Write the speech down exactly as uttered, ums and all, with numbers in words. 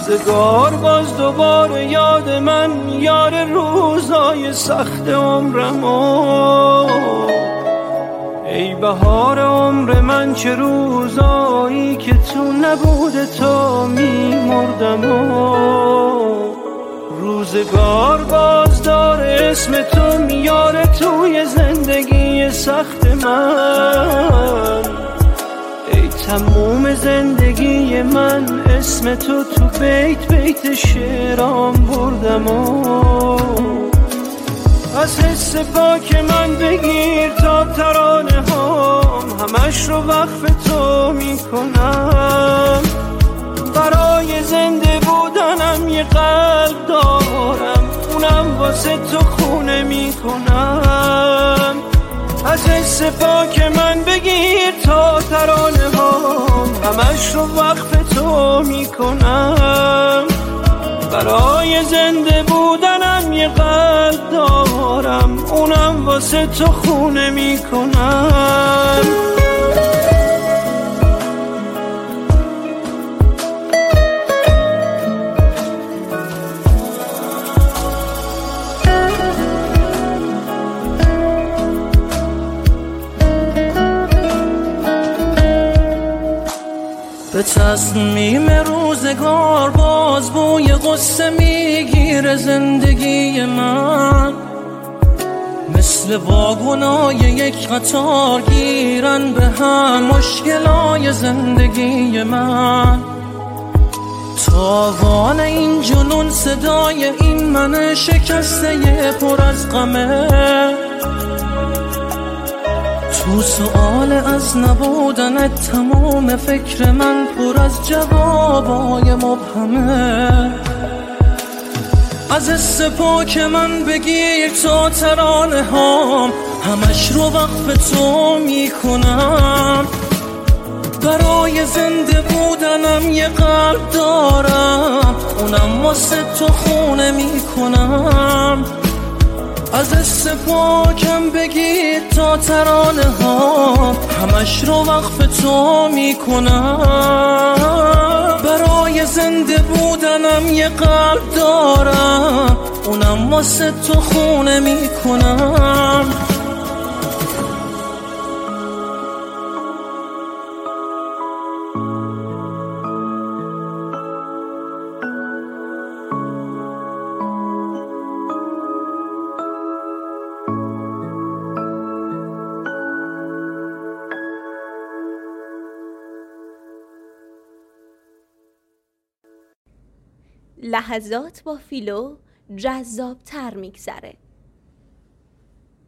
روزگار باز دوباره یاد من، یار روزای سخت عمرمو. ای بهار عمر من، چه روزایی که تو نبوده تا میمردم. روزگار باز داره اسم تو میاره توی زندگی سخت من. ای تموم زندگی من، اسم تو تو بیت بیت شعرام بردم. از حس پاک من بگیر تا ترانه هام، همش رو وقف تو میکنم. برای زنده بودنم یه قلب دارم، اونم واسه تو خونه میکنم. از حس پاک من بگیر تا ترانه هام، همش رو وقف تو میکنم. برای زنده بودنم یه قلب دارم، اونم واسه تو خونه میکنم. به تصمیم روزگار باز بوی غصه میگیره زندگی من. مثل واگنای یک قطار گیرن به هم مشکلای زندگی من. تاوان این جنون صدای این من شکسته پر از غمه. تو سؤال از نبودنت تمام فکر من پر از جوابای مبهمه. از حس پاک من بگیر تا ترانه هام، همش رو وقف تو میکنم. برای زنده بودنم یه قلب دارم، اونم واسه تو خونه میکنم. از حس پاکم بگیر تا ترانه ها، همش رو وقف تو میکنم. برای زنده بودنم یه قلب دارم، اونم واسه تو خونه میکنم. لحظات با فیلو جذاب تر میگذره.